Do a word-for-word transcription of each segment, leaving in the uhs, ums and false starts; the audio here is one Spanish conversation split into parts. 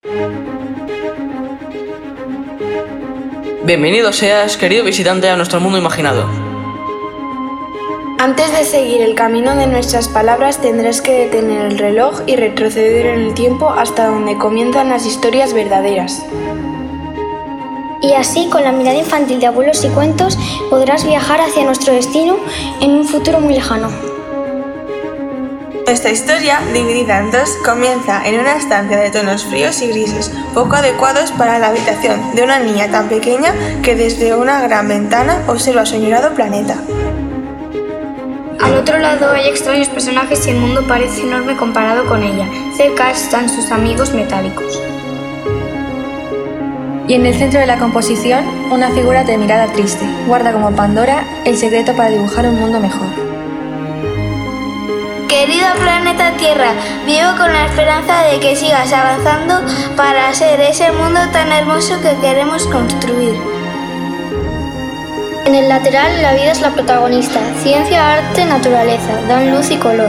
Bienvenido seas, querido visitante, a nuestro mundo imaginado. Antes de seguir el camino de nuestras palabras tendrás que detener el reloj y retroceder en el tiempo hasta donde comienzan las historias verdaderas. Y así, con la mirada infantil de abuelos y cuentos, podrás viajar hacia nuestro destino en un futuro muy lejano. Esta historia, dividida en dos, comienza en una estancia de tonos fríos y grises, poco adecuados para la habitación de una niña tan pequeña que desde una gran ventana observa su añorado planeta. Al otro lado hay extraños personajes y el mundo parece enorme comparado con ella. Cerca están sus amigos metálicos. Y en el centro de la composición, una figura de mirada triste. Guarda como Pandora el secreto para dibujar un mundo mejor. Querido planeta Tierra, vivo con la esperanza de que sigas avanzando para ser ese mundo tan hermoso que queremos construir. En el lateral, la vida es la protagonista. Ciencia, arte, naturaleza, dan luz y color.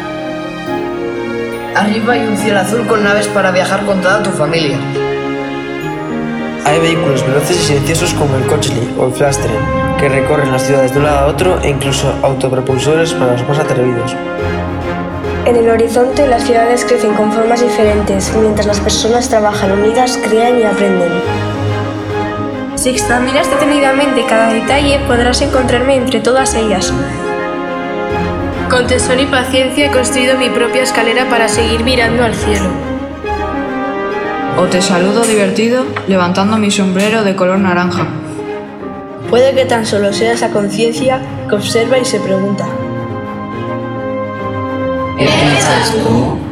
Arriba hay un cielo azul con naves para viajar con toda tu familia. Hay vehículos veloces y silenciosos como el Cochlear o el Flashtrain, que recorren las ciudades de un lado a otro e incluso autopropulsores para los más atrevidos. En el horizonte las ciudades crecen con formas diferentes, mientras las personas trabajan unidas, crean y aprenden. Si examinas detenidamente cada detalle, podrás encontrarme entre todas ellas. Con tesón y paciencia he construido mi propia escalera para seguir mirando al cielo. O te saludo divertido levantando mi sombrero de color naranja. Puede que tan solo sea esa conciencia que observa y se pregunta: ¿qué piensas tú?